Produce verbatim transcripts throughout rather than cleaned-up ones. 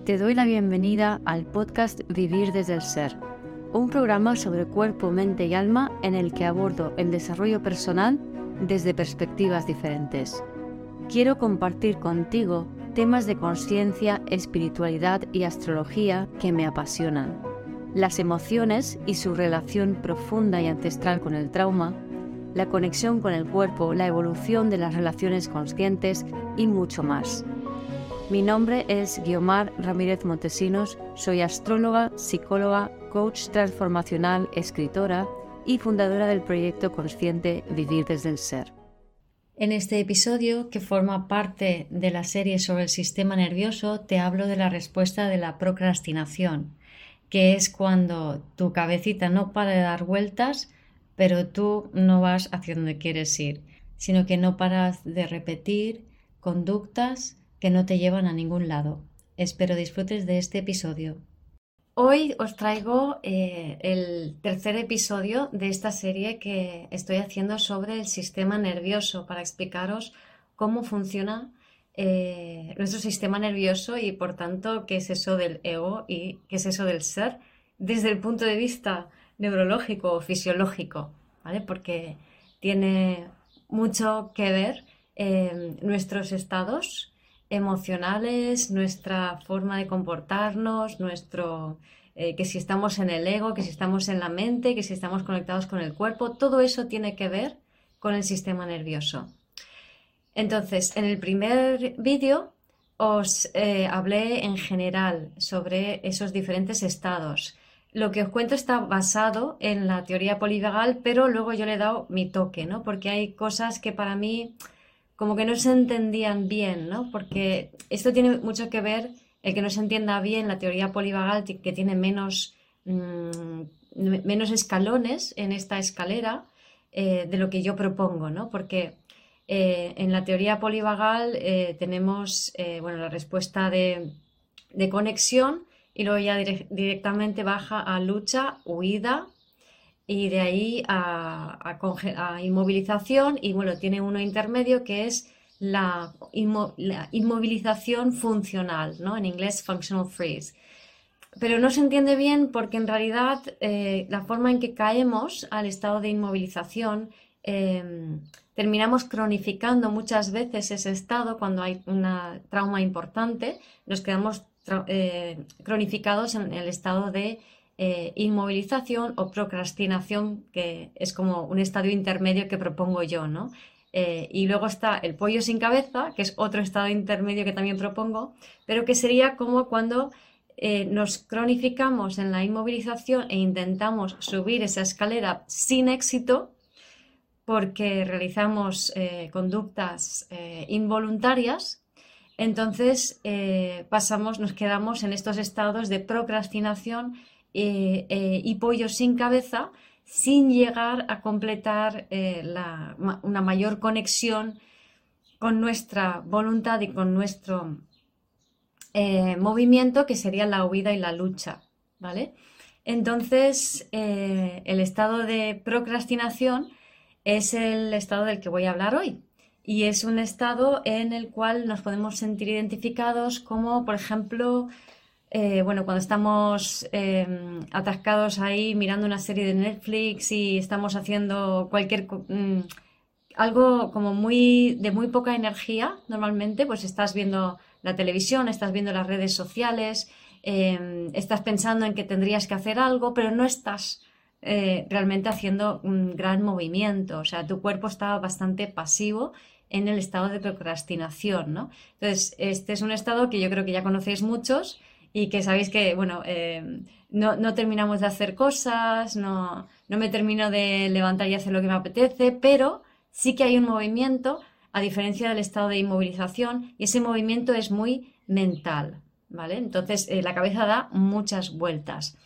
Te doy la bienvenida al podcast Vivir desde el Ser, un programa sobre cuerpo, mente y alma en el que abordo el desarrollo personal desde perspectivas diferentes. Quiero compartir contigo temas de conciencia, espiritualidad y astrología que me apasionan, las emociones y su relación profunda y ancestral con el trauma, la conexión con el cuerpo, la evolución de las relaciones conscientes y mucho más. Mi nombre es Guiomar Ramírez Montesinos, soy astróloga, psicóloga, coach transformacional, escritora y fundadora del proyecto consciente Vivir desde el Ser. En este episodio, que forma parte de la serie sobre el sistema nervioso, te hablo de la respuesta de la procrastinación, que es cuando tu cabecita no para de dar vueltas, pero tú no vas hacia donde quieres ir, sino que no paras de repetir conductas que no te llevan a ningún lado. Espero disfrutes de este episodio. Hoy os traigo eh, el tercer episodio de esta serie que estoy haciendo sobre el sistema nervioso para explicaros cómo funciona eh, nuestro sistema nervioso y por tanto qué es eso del ego y qué es eso del ser desde el punto de vista neurológico o fisiológico, ¿vale? Porque tiene mucho que ver eh, nuestros estados emocionales, nuestra forma de comportarnos, nuestro eh, que si estamos en el ego, que si estamos en la mente, que si estamos conectados con el cuerpo, todo eso tiene que ver con el sistema nervioso. Entonces, en el primer vídeo os eh, hablé en general sobre esos diferentes estados. Lo que os cuento está basado en la teoría polivagal, pero luego yo le he dado mi toque, ¿no? Porque hay cosas que para mí como que no se entendían bien, ¿no? Porque esto tiene mucho que ver, el que no se entienda bien la teoría polivagal, que tiene menos, mmm, menos escalones en esta escalera eh, de lo que yo propongo, ¿no? Porque eh, en la teoría polivagal eh, tenemos eh, bueno, la respuesta de, de conexión y luego ya dire- directamente baja a lucha, huida, y de ahí a, a, conge- a inmovilización y bueno, tiene uno intermedio que es la, inmo- la inmovilización funcional, ¿no? En inglés functional freeze. Pero no se entiende bien porque en realidad eh, la forma en que caemos al estado de inmovilización eh, terminamos cronificando muchas veces ese estado cuando hay un trauma importante, nos quedamos tra- eh, cronificados en el estado de Eh, inmovilización o procrastinación, que es como un estadio intermedio que propongo yo, ¿no? Eh, y luego está el pollo sin cabeza, que es otro estado intermedio que también propongo, pero que sería como cuando eh, nos cronificamos en la inmovilización e intentamos subir esa escalera sin éxito porque realizamos eh, conductas eh, involuntarias. Entonces eh, pasamos, nos quedamos en estos estados de procrastinación Eh, eh, y pollo sin cabeza, sin llegar a completar eh, la, una mayor conexión con nuestra voluntad y con nuestro eh, movimiento, que sería la huida y la lucha, ¿vale? Entonces, eh, el estado de procrastinación es el estado del que voy a hablar hoy. Y es un estado en el cual nos podemos sentir identificados como, por ejemplo, Eh, bueno, cuando estamos eh, atascados ahí mirando una serie de Netflix y estamos haciendo cualquier mm, algo como muy de muy poca energía, normalmente, pues estás viendo la televisión, estás viendo las redes sociales, eh, estás pensando en que tendrías que hacer algo, pero no estás eh, realmente haciendo un gran movimiento. O sea, tu cuerpo está bastante pasivo en el estado de procrastinación, ¿no? Entonces, este es un estado que yo creo que ya conocéis muchos y que sabéis que, bueno, eh, no, no terminamos de hacer cosas, no, no me termino de levantar y hacer lo que me apetece, pero sí que hay un movimiento, a diferencia del estado de inmovilización, y ese movimiento es muy mental, ¿vale? Entonces, eh, la cabeza da muchas vueltas.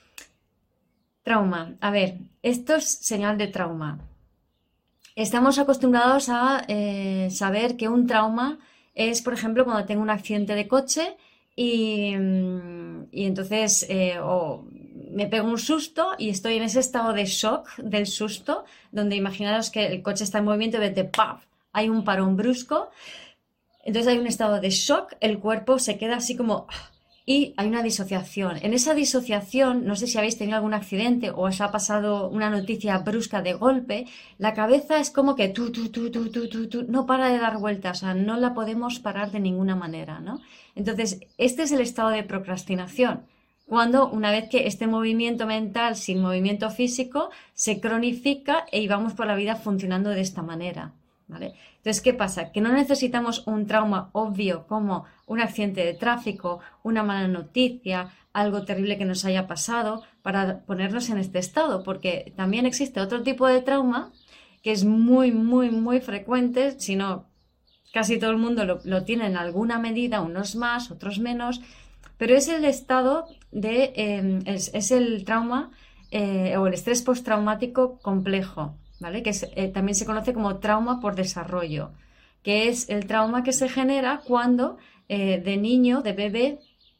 Trauma. A ver, esto es señal de trauma. Estamos acostumbrados a eh, saber que un trauma es, por ejemplo, cuando tengo un accidente de coche y, y entonces eh, o me pego un susto y estoy en ese estado de shock del susto, donde imaginaros que el coche está en movimiento y de ¡paf! Hay un parón brusco, entonces hay un estado de shock, el cuerpo se queda así como y hay una disociación. En esa disociación, no sé si habéis tenido algún accidente o os ha pasado una noticia brusca de golpe, la cabeza es como que tú, tú, tú, tú, tú, tú, tú, no para de dar vueltas, o sea, no la podemos parar de ninguna manera, ¿no? Entonces, este es el estado de procrastinación. Cuando una vez que este movimiento mental sin movimiento físico se cronifica y vamos por la vida funcionando de esta manera, ¿vale? Entonces, ¿qué pasa? Que no necesitamos un trauma obvio como un accidente de tráfico, una mala noticia, algo terrible que nos haya pasado para ponernos en este estado, porque también existe otro tipo de trauma que es muy, muy, muy frecuente, si no casi todo el mundo lo, lo tiene en alguna medida, unos más, otros menos, pero es el estado de, eh, es, es el trauma eh, o el estrés postraumático complejo, ¿vale? Que es, eh, también se conoce como trauma por desarrollo, que es el trauma que se genera cuando eh, de niño, de bebé,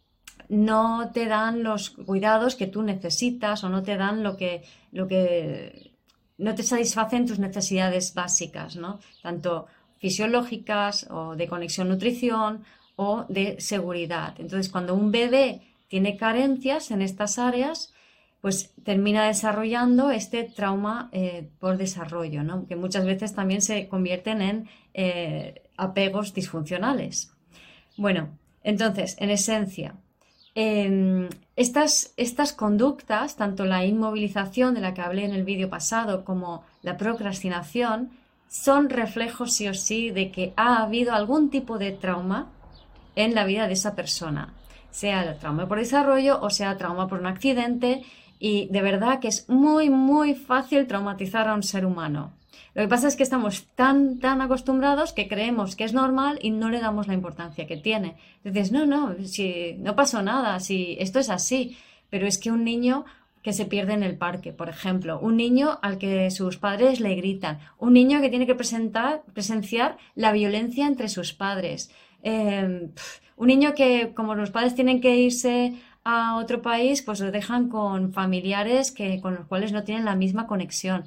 no te dan los cuidados que tú necesitas o no te dan lo que, lo que no te satisfacen tus necesidades básicas, ¿no? Tanto fisiológicas o de conexión nutrición o de seguridad. Entonces, cuando un bebé tiene carencias en estas áreas, pues termina desarrollando este trauma eh, por desarrollo, ¿no? Que muchas veces también se convierten en eh, apegos disfuncionales. Bueno, entonces, en esencia, eh, estas, estas conductas, tanto la inmovilización de la que hablé en el vídeo pasado como la procrastinación, son reflejos sí o sí de que ha habido algún tipo de trauma en la vida de esa persona, sea el trauma por desarrollo o sea trauma por un accidente, y de verdad que es muy muy fácil traumatizar a un ser humano. Lo que pasa es que estamos tan tan acostumbrados que creemos que es normal y no le damos la importancia que tiene. Dices, no, no, si no pasó nada, si esto es así, pero es que un niño que se pierde en el parque, por ejemplo, un niño al que sus padres le gritan, un niño que tiene que presentar, presenciar la violencia entre sus padres, eh, un niño que como los padres tienen que irse a otro país, pues lo dejan con familiares que, con los cuales no tienen la misma conexión.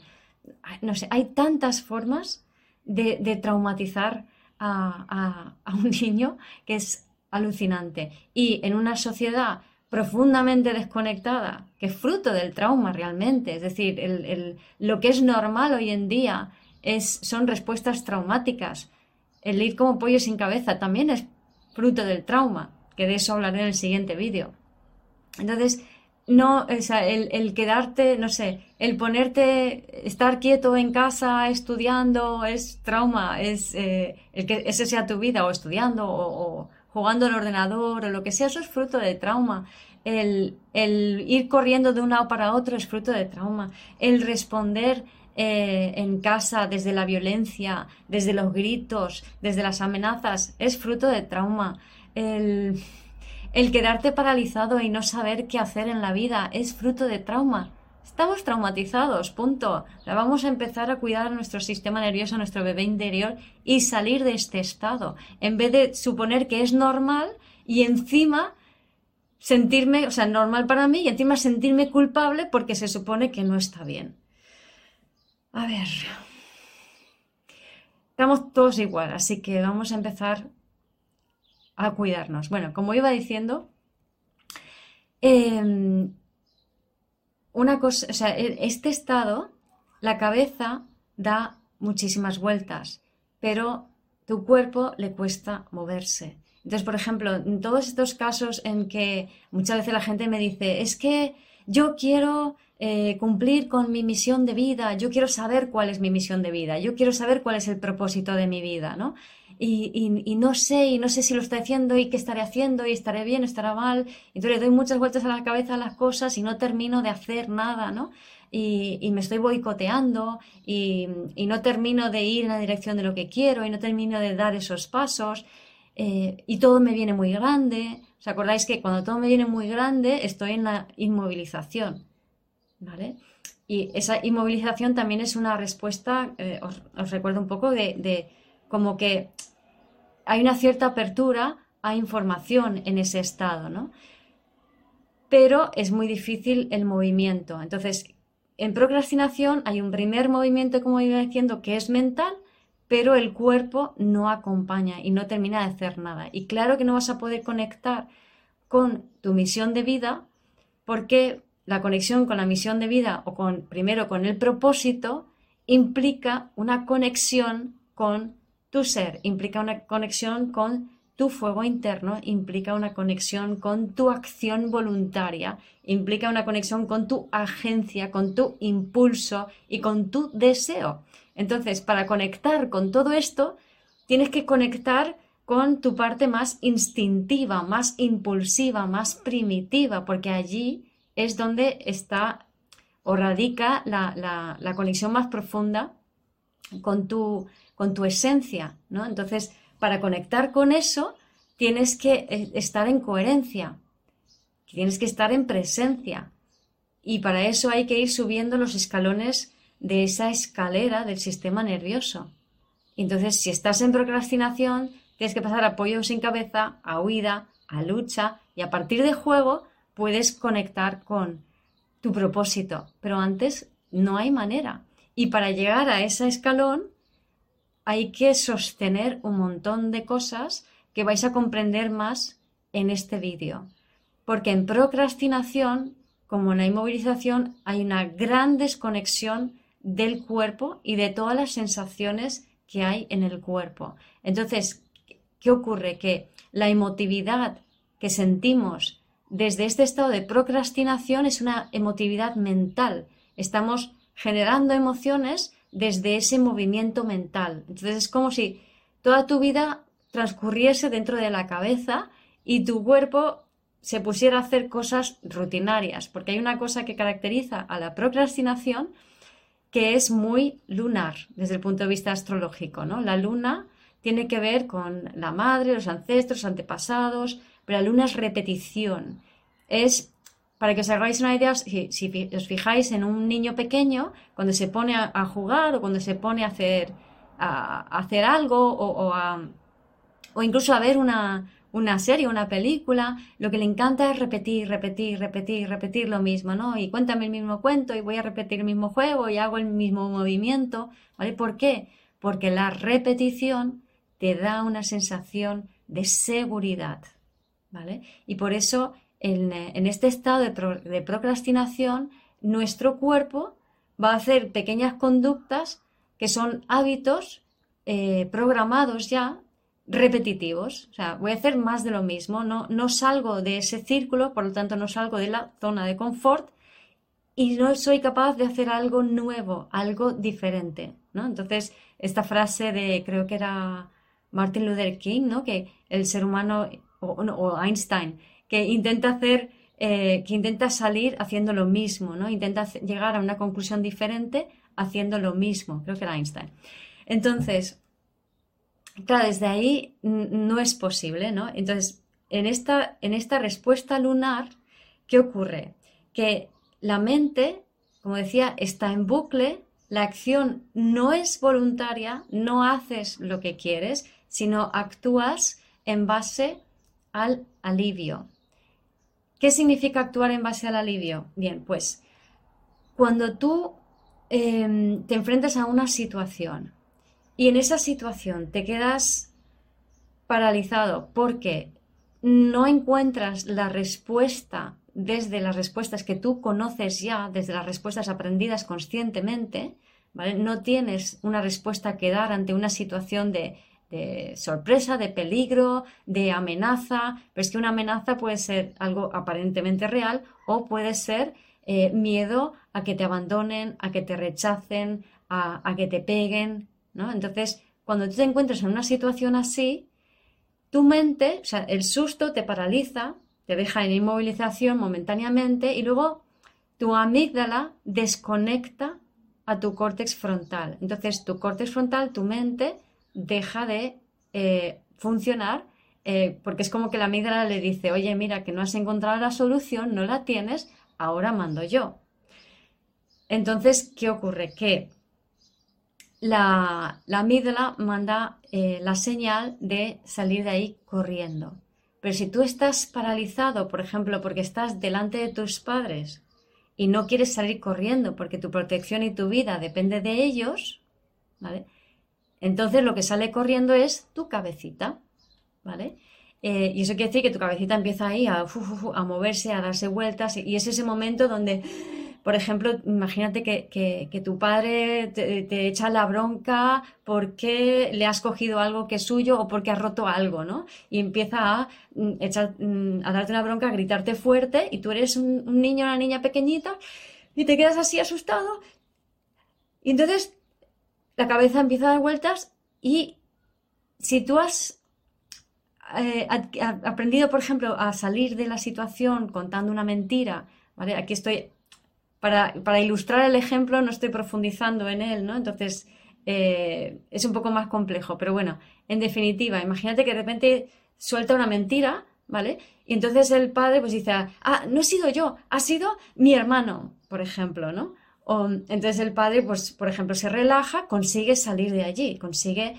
No sé, hay tantas formas de, de traumatizar a, a, a un niño que es alucinante. Y en una sociedad profundamente desconectada, que es fruto del trauma realmente, es decir, el, el, lo que es normal hoy en día es, son respuestas traumáticas. El ir como pollo sin cabeza también es fruto del trauma, que de eso hablaré en el siguiente vídeo. Entonces, no, o sea, el, el quedarte, no sé, el ponerte, estar quieto en casa estudiando es trauma, es eh, el que ese sea tu vida, o estudiando, o, o jugando al ordenador, o lo que sea, eso es fruto de trauma. El, el ir corriendo de un lado para otro es fruto de trauma. El responder eh, en casa desde la violencia, desde los gritos, desde las amenazas, es fruto de trauma. El... El quedarte paralizado y no saber qué hacer en la vida es fruto de trauma. Estamos traumatizados, punto. Vamos a empezar a cuidar a nuestro sistema nervioso, a nuestro bebé interior y salir de este estado. En vez de suponer que es normal y encima sentirme, o sea, normal para mí y encima sentirme culpable porque se supone que no está bien. A ver. Estamos todos igual, así que vamos a empezar a cuidarnos. Bueno, como iba diciendo, eh, una cosa, o sea, este estado, la cabeza da muchísimas vueltas, pero tu cuerpo le cuesta moverse. Entonces, por ejemplo, en todos estos casos en que muchas veces la gente me dice, es que yo quiero eh, cumplir con mi misión de vida, yo quiero saber cuál es mi misión de vida, yo quiero saber cuál es el propósito de mi vida, ¿no? Y, y, y no sé, y no sé si lo estoy haciendo y qué estaré haciendo y estaré bien, estará mal. Entonces le doy muchas vueltas a la cabeza a las cosas y no termino de hacer nada, ¿no? Y, y me estoy boicoteando y, y no termino de ir en la dirección de lo que quiero y no termino de dar esos pasos eh, y todo me viene muy grande. ¿Os acordáis que cuando todo me viene muy grande estoy en la inmovilización? ¿Vale? Y esa inmovilización también es una respuesta, eh, os, os recuerdo un poco de... de como que hay una cierta apertura a información en ese estado, ¿no? Pero es muy difícil el movimiento. Entonces, en procrastinación hay un primer movimiento, como iba diciendo, que es mental, pero el cuerpo no acompaña y no termina de hacer nada. Y claro que no vas a poder conectar con tu misión de vida, porque la conexión con la misión de vida o con, primero con el propósito, implica una conexión con tu ser, implica una conexión con tu fuego interno, implica una conexión con tu acción voluntaria, implica una conexión con tu agencia, con tu impulso y con tu deseo. Entonces, para conectar con todo esto, tienes que conectar con tu parte más instintiva, más impulsiva, más primitiva, porque allí es donde está o radica la, la, la conexión más profunda con tu, con tu esencia, ¿no? Entonces, para conectar con eso, tienes que estar en coherencia, tienes que estar en presencia. Y para eso hay que ir subiendo los escalones de esa escalera del sistema nervioso. Entonces, si estás en procrastinación, tienes que pasar a pollo sin cabeza, a huida, a lucha, y a partir de juego puedes conectar con tu propósito. Pero antes no hay manera. Y para llegar a ese escalón hay que sostener un montón de cosas que vais a comprender más en este vídeo. Porque en procrastinación, como en la inmovilización, hay una gran desconexión del cuerpo y de todas las sensaciones que hay en el cuerpo. Entonces, ¿qué ocurre? Que la emotividad que sentimos desde este estado de procrastinación es una emotividad mental. Estamos generando emociones desde ese movimiento mental. Entonces es como si toda tu vida transcurriese dentro de la cabeza y tu cuerpo se pusiera a hacer cosas rutinarias, porque hay una cosa que caracteriza a la procrastinación que es muy lunar desde el punto de vista astrológico, ¿no? La luna tiene que ver con la madre, los ancestros, antepasados, pero la luna es repetición. Es, para que os hagáis una idea, si, si os fijáis en un niño pequeño, cuando se pone a, a jugar o cuando se pone a hacer, a, a hacer algo o, o, a, o incluso a ver una, una serie, una película, lo que le encanta es repetir, repetir, repetir, repetir lo mismo, ¿no? Y cuéntame el mismo cuento y voy a repetir el mismo juego y hago el mismo movimiento, ¿vale? ¿Por qué? Porque la repetición te da una sensación de seguridad, ¿vale? Y por eso en, en este estado de, pro, de procrastinación, nuestro cuerpo va a hacer pequeñas conductas que son hábitos eh, programados ya, repetitivos. O sea, voy a hacer más de lo mismo, no, no salgo de ese círculo, por lo tanto no salgo de la zona de confort y no soy capaz de hacer algo nuevo, algo diferente, ¿no? Entonces, esta frase de, creo que era Martin Luther King, ¿no? Que el ser humano, o, no, o Einstein, que intenta hacer, eh, que intenta salir haciendo lo mismo, ¿no? Intenta llegar a una conclusión diferente haciendo lo mismo, creo que era Einstein. Entonces, claro, desde ahí no es posible, ¿no? Entonces, en esta, en esta respuesta lunar, ¿qué ocurre? Que la mente, como decía, está en bucle, la acción no es voluntaria, no haces lo que quieres, sino actúas en base al alivio. ¿Qué significa actuar en base al alivio? Bien, pues cuando tú eh, te enfrentas a una situación y en esa situación te quedas paralizado porque no encuentras la respuesta desde las respuestas que tú conoces ya, desde las respuestas aprendidas conscientemente, ¿vale? No tienes una respuesta que dar ante una situación de, de sorpresa, de peligro, de amenaza, pero es que una amenaza puede ser algo aparentemente real o puede ser eh, miedo a que te abandonen, a que te rechacen, a, a que te peguen, ¿no? Entonces, cuando tú te encuentras en una situación así, tu mente, o sea, el susto te paraliza, te deja en inmovilización momentáneamente y luego tu amígdala desconecta a tu córtex frontal. Entonces, tu córtex frontal, tu mente, deja de eh, funcionar eh, porque es como que la amígdala le dice, oye, mira, que no has encontrado la solución, no la tienes, ahora mando yo. Entonces, ¿qué ocurre? Que la, la amígdala manda eh, la señal de salir de ahí corriendo. Pero si tú estás paralizado, por ejemplo, porque estás delante de tus padres y no quieres salir corriendo porque tu protección y tu vida depende de ellos, ¿vale? Entonces lo que sale corriendo es tu cabecita, ¿vale? Eh, y eso quiere decir que tu cabecita empieza ahí a, fu, fu, fu, a moverse, a darse vueltas, y es ese momento donde, por ejemplo, imagínate que, que, que tu padre te, te echa la bronca porque le has cogido algo que es suyo o porque has roto algo, ¿no? Y empieza a, echar, a darte una bronca, a gritarte fuerte, y tú eres un, un niño o una niña pequeñita y te quedas así asustado, y entonces la cabeza empieza a dar vueltas. Y si tú has eh, aprendido, por ejemplo, a salir de la situación contando una mentira, ¿vale? Aquí estoy, para, para ilustrar el ejemplo, no estoy profundizando en él, ¿no? Entonces, eh, es un poco más complejo, pero bueno, en definitiva, imagínate que de repente suelta una mentira, ¿vale? Y entonces el padre pues dice, ah, no he sido yo, ha sido mi hermano, por ejemplo, ¿no? O, entonces el padre, pues, por ejemplo, se relaja, consigue salir de allí, consigue...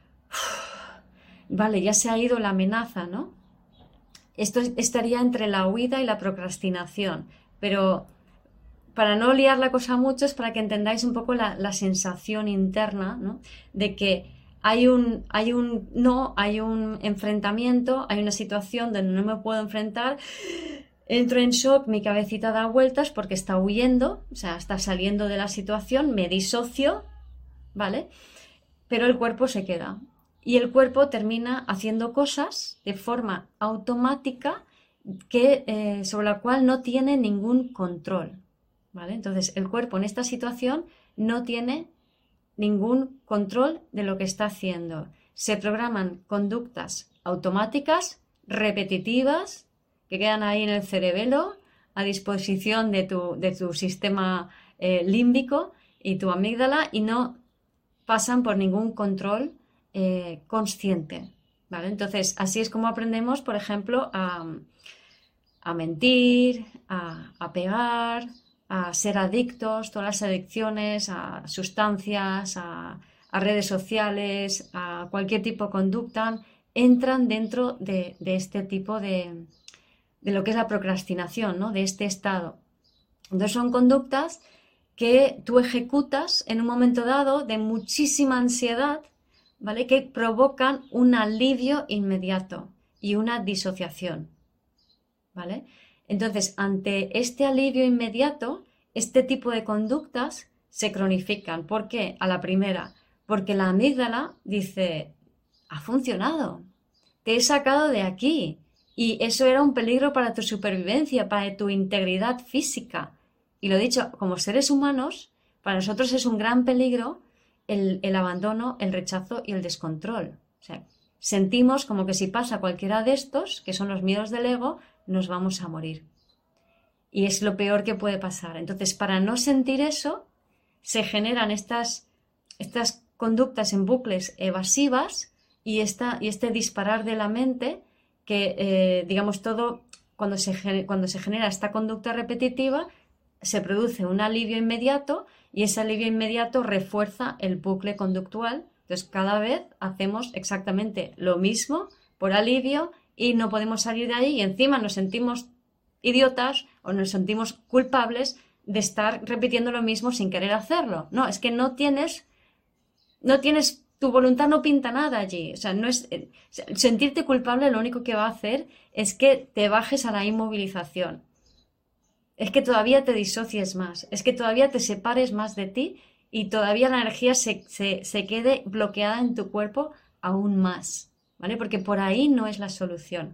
Vale, ya se ha ido la amenaza, ¿no? Esto estaría entre la huida y la procrastinación, pero para no liar la cosa mucho es para que entendáis un poco la, la sensación interna, ¿no? De que hay un, hay un no, hay un enfrentamiento, hay una situación donde no me puedo enfrentar, entro en shock, mi cabecita da vueltas porque está huyendo, o sea, está saliendo de la situación, me disocio, ¿vale? Pero el cuerpo se queda. Y el cuerpo termina haciendo cosas de forma automática que, eh, sobre la cual no tiene ningún control, ¿vale? Entonces, el cuerpo en esta situación no tiene ningún control de lo que está haciendo. Se programan conductas automáticas, repetitivas, que quedan ahí en el cerebelo, a disposición de tu, de tu sistema eh, límbico y tu amígdala, y no pasan por ningún control Eh, consciente, ¿vale? Entonces, así es como aprendemos, por ejemplo, a, a mentir, a, a pegar, a ser adictos, todas las adicciones a sustancias, a, a redes sociales, a cualquier tipo de conducta, entran dentro de, de este tipo de, de lo que es la procrastinación, ¿no? De este estado. Entonces, son conductas que tú ejecutas en un momento dado de muchísima ansiedad, ¿vale? Que provocan un alivio inmediato y una disociación, ¿vale? Entonces, ante este alivio inmediato, este tipo de conductas se cronifican. ¿Por qué? A la primera, porque la amígdala dice, ha funcionado, te he sacado de aquí, y eso era un peligro para tu supervivencia, para tu integridad física. Y lo dicho, como seres humanos, para nosotros es un gran peligro El, el abandono, el rechazo y el descontrol. O sea, sentimos como que si pasa cualquiera de estos, que son los miedos del ego, nos vamos a morir. Y es lo peor que puede pasar. Entonces, para no sentir eso, se generan estas, estas conductas en bucles evasivas y, esta, y este disparar de la mente que, eh, digamos, todo, cuando se, cuando se genera esta conducta repetitiva, se produce un alivio inmediato, y ese alivio inmediato refuerza el bucle conductual. Entonces, cada vez hacemos exactamente lo mismo por alivio y no podemos salir de ahí, y encima nos sentimos idiotas o nos sentimos culpables de estar repitiendo lo mismo sin querer hacerlo. No, es que no tienes, no tienes, tu voluntad no pinta nada allí. O sea, no es, sentirte culpable lo único que va a hacer es que te bajes a la inmovilización. Es que todavía te disocies más, es que todavía te separes más de ti y todavía la energía se, se, se quede bloqueada en tu cuerpo aún más, ¿vale? Porque por ahí no es la solución.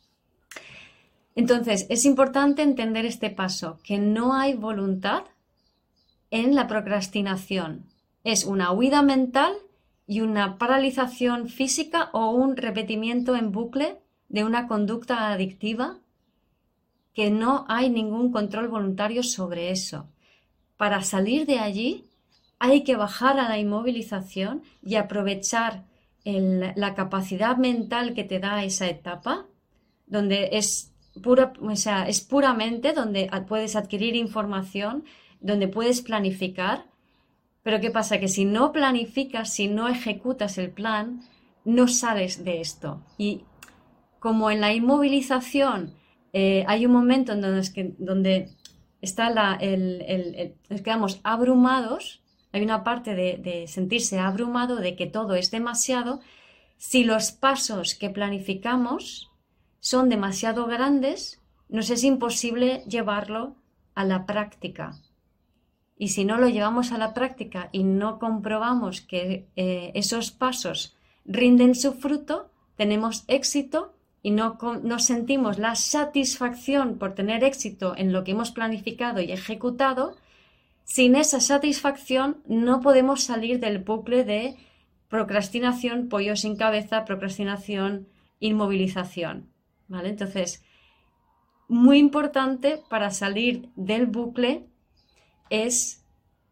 Entonces, es importante entender este paso, que no hay voluntad en la procrastinación. Es una huida mental y una paralización física o un repetimiento en bucle de una conducta adictiva, que no hay ningún control voluntario sobre eso. Para salir de allí hay que bajar a la inmovilización y aprovechar el, la capacidad mental que te da esa etapa, donde es, pura, o sea, es puramente donde puedes adquirir información, donde puedes planificar. Pero ¿qué pasa? Que si no planificas, si no ejecutas el plan, no sales de esto. Y como en la inmovilización Eh, hay un momento en donde, es que, donde está la, el, el, el, nos quedamos abrumados, hay una parte de, de sentirse abrumado, de que todo es demasiado. Si los pasos que planificamos son demasiado grandes, nos es imposible llevarlo a la práctica. Y si no lo llevamos a la práctica y no comprobamos que eh, esos pasos rinden su fruto, tenemos éxito y no, no sentimos la satisfacción por tener éxito en lo que hemos planificado y ejecutado. Sin esa satisfacción no podemos salir del bucle de procrastinación, pollo sin cabeza, procrastinación, inmovilización, ¿vale? Entonces, muy importante para salir del bucle es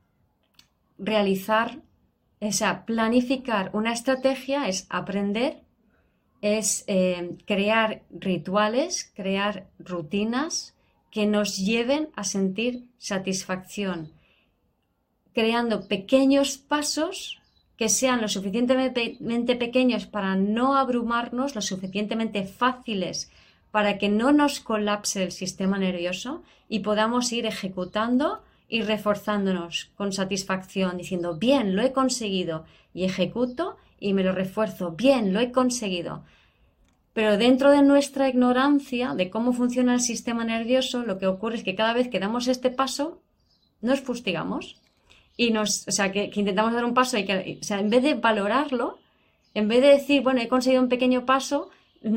realizar, o sea, planificar una estrategia, es aprender, es eh, crear rituales, crear rutinas que nos lleven a sentir satisfacción, creando pequeños pasos que sean lo suficientemente pequeños para no abrumarnos, lo suficientemente fáciles para que no nos colapse el sistema nervioso y podamos ir ejecutando y reforzándonos con satisfacción, diciendo, bien, lo he conseguido, y ejecuto y me lo refuerzo, bien, lo he conseguido. Pero dentro de nuestra ignorancia de cómo funciona el sistema nervioso, lo que ocurre es que cada vez que damos este paso, nos fustigamos. Y nos, o sea, que, que intentamos dar un paso y que, o sea, en vez de valorarlo, en vez de decir, bueno, he conseguido un pequeño paso,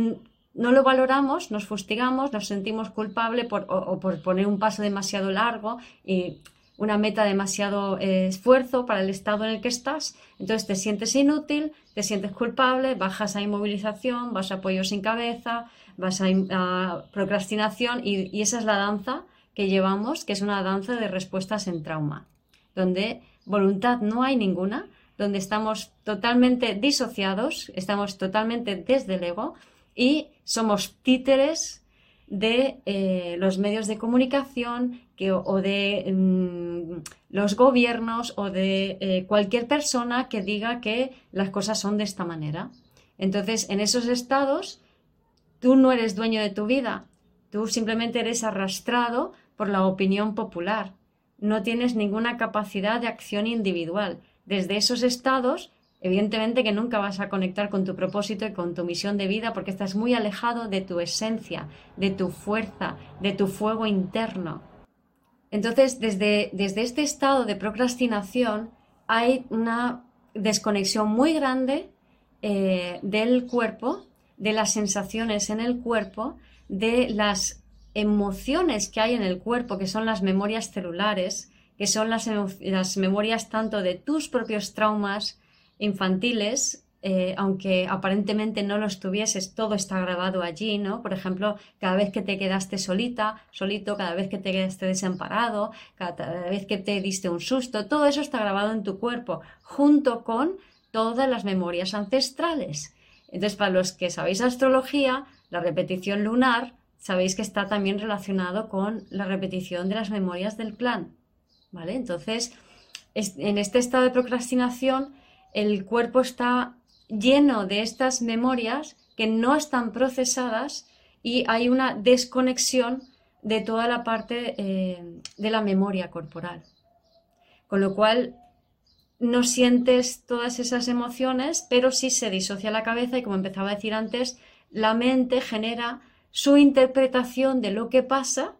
no lo valoramos, nos fustigamos, nos sentimos culpables por, o, o por poner un paso demasiado largo y una meta demasiado eh, esfuerzo para el estado en el que estás. Entonces te sientes inútil, te sientes culpable, bajas a inmovilización, vas a pollo sin cabeza, vas a, a procrastinación y, y esa es la danza que llevamos, que es una danza de respuestas en trauma, donde voluntad no hay ninguna, donde estamos totalmente disociados, estamos totalmente desde el ego y somos títeres de eh, los medios de comunicación que, o de mm, los gobiernos o de eh, cualquier persona que diga que las cosas son de esta manera. Entonces, en esos estados, tú no eres dueño de tu vida, tú simplemente eres arrastrado por la opinión popular. No tienes ninguna capacidad de acción individual. Desde esos estados, evidentemente que nunca vas a conectar con tu propósito y con tu misión de vida porque estás muy alejado de tu esencia, de tu fuerza, de tu fuego interno. Entonces, desde, desde este estado de procrastinación hay una desconexión muy grande eh, del cuerpo, de las sensaciones en el cuerpo, de las emociones que hay en el cuerpo, que son las memorias celulares, que son las, las memorias tanto de tus propios traumas infantiles, eh, aunque aparentemente no los tuvieses, todo está grabado allí, ¿no? Por ejemplo, cada vez que te quedaste solita, solito, cada vez que te quedaste desamparado, cada vez que te diste un susto, todo eso está grabado en tu cuerpo, junto con todas las memorias ancestrales. Entonces, para los que sabéis astrología, la repetición lunar, sabéis que está también relacionado con la repetición de las memorias del clan, ¿vale? Entonces, en este estado de procrastinación, el cuerpo está lleno de estas memorias que no están procesadas y hay una desconexión de toda la parte eh, de la memoria corporal. Con lo cual, no sientes todas esas emociones, pero sí se disocia la cabeza y, como empezaba a decir antes, la mente genera su interpretación de lo que pasa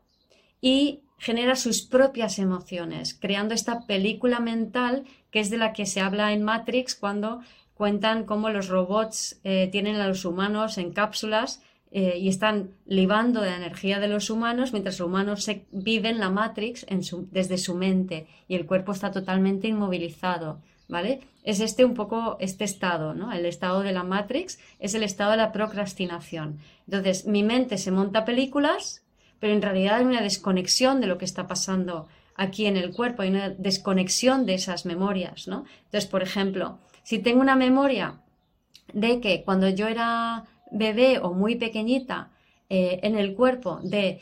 y genera sus propias emociones, creando esta película mental que es de la que se habla en Matrix cuando cuentan cómo los robots eh, tienen a los humanos en cápsulas eh, y están libando de la energía de los humanos mientras los humanos se viven la Matrix en su, desde su mente y el cuerpo está totalmente inmovilizado, ¿vale? Es este un poco este estado, ¿no? El estado de la Matrix es el estado de la procrastinación. Entonces, mi mente se monta películas, pero en realidad hay una desconexión de lo que está pasando aquí en el cuerpo, hay una desconexión de esas memorias, ¿no? Entonces, por ejemplo, si tengo una memoria de que cuando yo era bebé o muy pequeñita eh, en el cuerpo de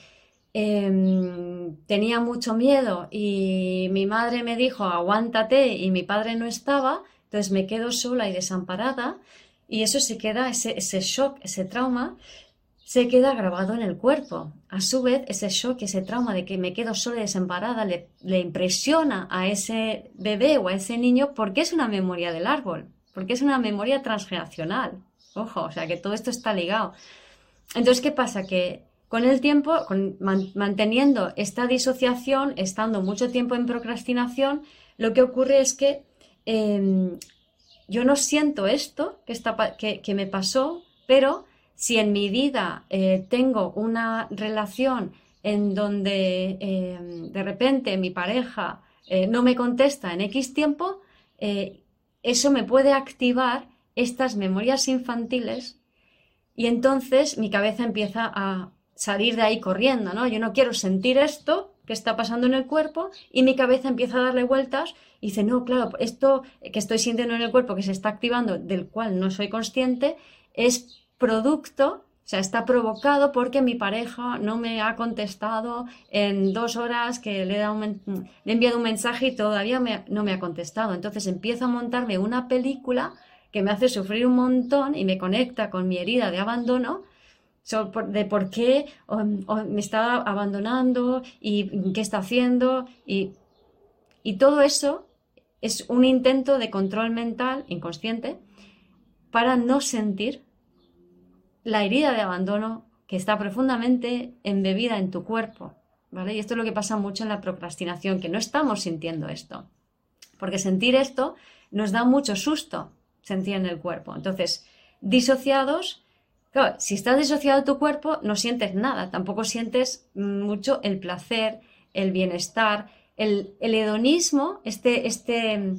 eh, tenía mucho miedo y mi madre me dijo aguántate y mi padre no estaba, entonces me quedo sola y desamparada y eso se queda, ese, ese shock, ese trauma se queda grabado en el cuerpo. A su vez, ese shock, ese trauma de que me quedo sola y desamparada le, le impresiona a ese bebé o a ese niño porque es una memoria del árbol, porque es una memoria transgeneracional. Ojo, o sea que todo esto está ligado. entonces, ¿qué pasa? Que con el tiempo, con, man, manteniendo esta disociación, estando mucho tiempo en procrastinación, lo que ocurre es que eh, yo no siento esto que, está, que, que me pasó, pero si en mi vida eh, tengo una relación en donde eh, de repente mi pareja eh, no me contesta en X tiempo, eh, eso me puede activar estas memorias infantiles y entonces mi cabeza empieza a salir de ahí corriendo, ¿no? Yo no quiero sentir esto que está pasando en el cuerpo y mi cabeza empieza a darle vueltas y dice, no, claro, esto que estoy sintiendo en el cuerpo que se está activando, del cual no soy consciente, es producto, o sea, está provocado porque mi pareja no me ha contestado en dos horas que le he, dado un, le he enviado un mensaje y todavía me, no me ha contestado. Entonces empiezo a montarme una película que me hace sufrir un montón y me conecta con mi herida de abandono, de por qué o, o me está abandonando y qué está haciendo. Y, y todo eso es un intento de control mental inconsciente para no sentir la herida de abandono que está profundamente embebida en tu cuerpo, ¿vale? Y esto es lo que pasa mucho en la procrastinación, que no estamos sintiendo esto, porque sentir esto nos da mucho susto, sentir en el cuerpo. Entonces, disociados, claro, si estás disociado de tu cuerpo, no sientes nada, tampoco sientes mucho el placer, el bienestar, el, el hedonismo, este... este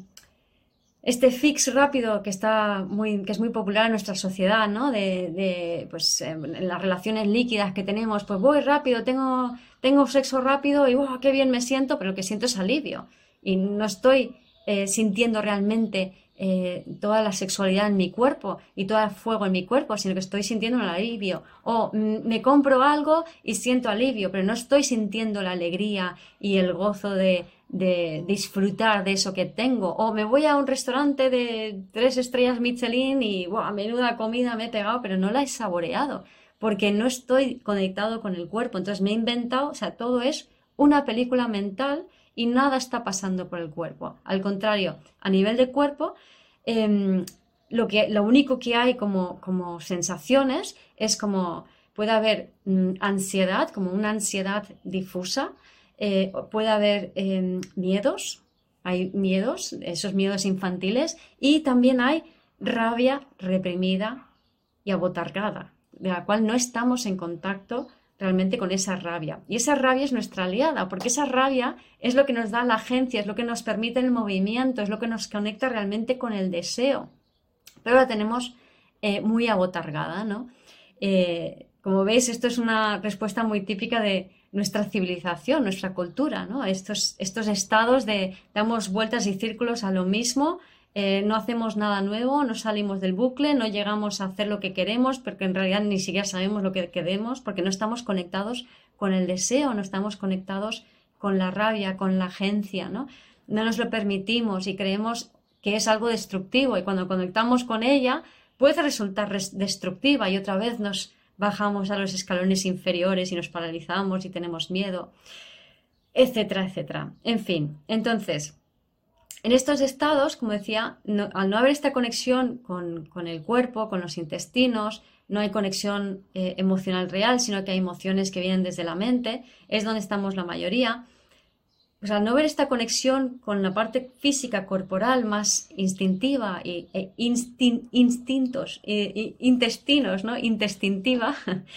Este fix rápido que está muy, que es muy popular en nuestra sociedad, ¿no? De, de pues en las relaciones líquidas que tenemos, pues voy rápido, tengo, tengo sexo rápido y ¡wow! ¡Qué bien me siento! Pero lo que siento es alivio y no estoy eh, sintiendo realmente eh, toda la sexualidad en mi cuerpo y todo el fuego en mi cuerpo, sino que estoy sintiendo el alivio. O mm, me compro algo y siento alivio, pero no estoy sintiendo la alegría y el gozo de de disfrutar de eso que tengo, o me voy a un restaurante de tres estrellas Michelin y wow, menuda comida me he pegado, pero no la he saboreado porque no estoy conectado con el cuerpo. Entonces me he inventado, o sea, todo es una película mental y nada está pasando por el cuerpo. Al contrario, a nivel de cuerpo, eh, lo, que, lo único que hay como, como sensaciones es como puede haber mm, ansiedad, como una ansiedad difusa. Eh, puede haber eh, miedos, hay miedos, esos miedos infantiles, y también hay rabia reprimida y abotargada, de la cual no estamos en contacto realmente con esa rabia. Y esa rabia es nuestra aliada, porque esa rabia es lo que nos da la agencia, es lo que nos permite el movimiento, es lo que nos conecta realmente con el deseo. Pero la tenemos eh, muy abotargada, ¿no? Eh, como veis, esto es una respuesta muy típica de nuestra civilización, nuestra cultura, ¿no? Estos, estos estados de damos vueltas y círculos a lo mismo, eh, no hacemos nada nuevo, no salimos del bucle, no llegamos a hacer lo que queremos, porque en realidad ni siquiera sabemos lo que queremos, porque no estamos conectados con el deseo, no estamos conectados con la rabia, con la agencia, ¿no? No nos lo permitimos y creemos que es algo destructivo, y cuando conectamos con ella puede resultar destructiva y otra vez nos bajamos a los escalones inferiores y nos paralizamos y tenemos miedo, etcétera, etcétera. En fin, entonces, en estos estados, como decía, no, al no haber esta conexión con, con el cuerpo, con los intestinos, no hay conexión eh, emocional real, sino que hay emociones que vienen desde la mente, es donde estamos la mayoría. Pues al no ver esta conexión con la parte física, corporal, más instintiva y e instin, instintos, e, e, intestinos, ¿no? Intestintiva,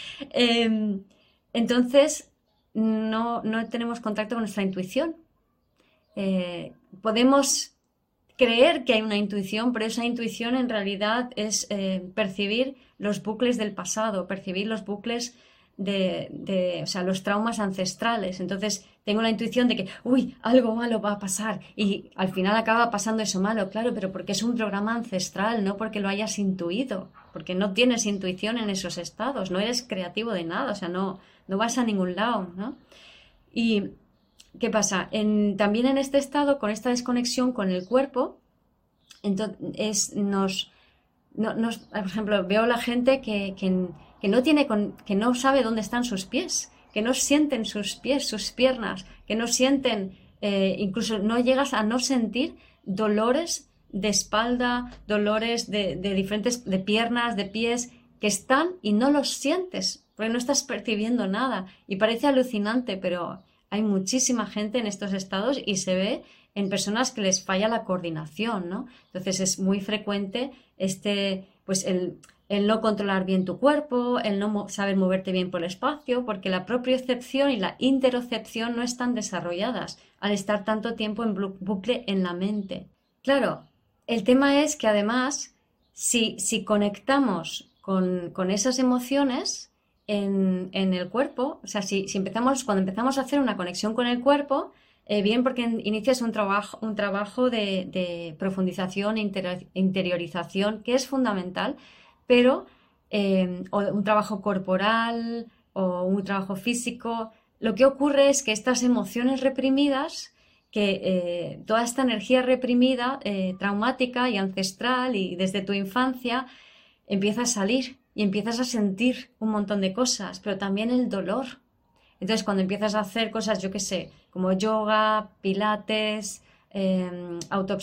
eh, entonces no, no tenemos contacto con nuestra intuición. Eh, podemos creer que hay una intuición, pero esa intuición en realidad es eh, percibir los bucles del pasado, percibir los bucles De, de, o sea, los traumas ancestrales. Entonces tengo la intuición de que, uy, algo malo va a pasar y al final acaba pasando eso malo, claro, pero porque es un programa ancestral, no porque lo hayas intuido, porque no tienes intuición en esos estados, no eres creativo de nada, o sea, no, no vas a ningún lado, ¿no? Y ¿qué pasa? En, también en este estado, con esta desconexión con el cuerpo, entonces es, nos, no, nos, por ejemplo, veo la gente que, que que no tiene con, que no sabe dónde están sus pies, que no sienten sus pies, sus piernas, que no sienten, eh, incluso no llegas a no sentir dolores de espalda, dolores de, de diferentes, de piernas, de pies, que están y no los sientes, porque no estás percibiendo nada. Y parece alucinante, pero hay muchísima gente en estos estados y se ve en personas que les falla la coordinación, ¿no? Entonces es muy frecuente este, pues el, el no controlar bien tu cuerpo, el no mo- saber moverte bien por el espacio, porque la propiocepción y la interocepción no están desarrolladas al estar tanto tiempo en blu- bucle en la mente. Claro, el tema es que además, si, si conectamos con, con esas emociones en, en el cuerpo, o sea, si, si empezamos, cuando empezamos a hacer una conexión con el cuerpo, eh, bien porque inicias un trabajo, un trabajo de, de profundización e interior- interiorización que es fundamental, pero eh, o un trabajo corporal o un trabajo físico, lo que ocurre es que estas emociones reprimidas, que eh, toda esta energía reprimida, eh, traumática y ancestral y desde tu infancia, empieza a salir y empiezas a sentir un montón de cosas, pero también el dolor. Entonces, cuando empiezas a hacer cosas, yo qué sé, como yoga, pilates, eh,